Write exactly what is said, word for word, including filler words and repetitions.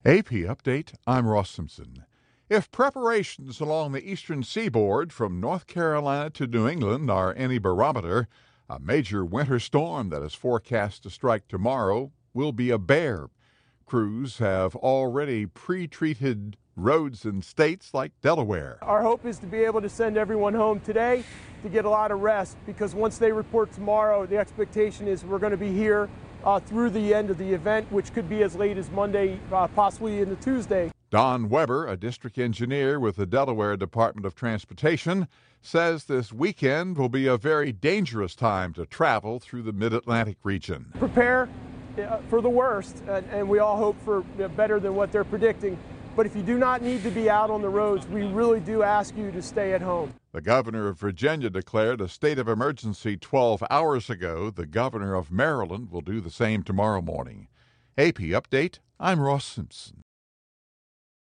A P Update, I'm Ross Simpson. If preparations along the eastern seaboard from North Carolina to New England are any barometer, a major winter storm that is forecast to strike tomorrow will be a bear. Crews have already pre-treated roads in states like Delaware. Our hope is to be able to send everyone home today to get a lot of rest, because once they report tomorrow, the expectation is we're going to be here uh, through the end of the event, which could be as late as Monday, uh, possibly into Tuesday. Don Weber, a district engineer with the Delaware Department of Transportation, says this weekend will be a very dangerous time to travel through the Mid-Atlantic region. Prepare uh, for the worst, and, and we all hope for uh, better than what they're predicting. But if you do not need to be out on the roads, we really do ask you to stay at home. The governor of Virginia declared a state of emergency twelve hours ago. The governor of Maryland will do the same tomorrow morning. A P Update, I'm Ross Simpson.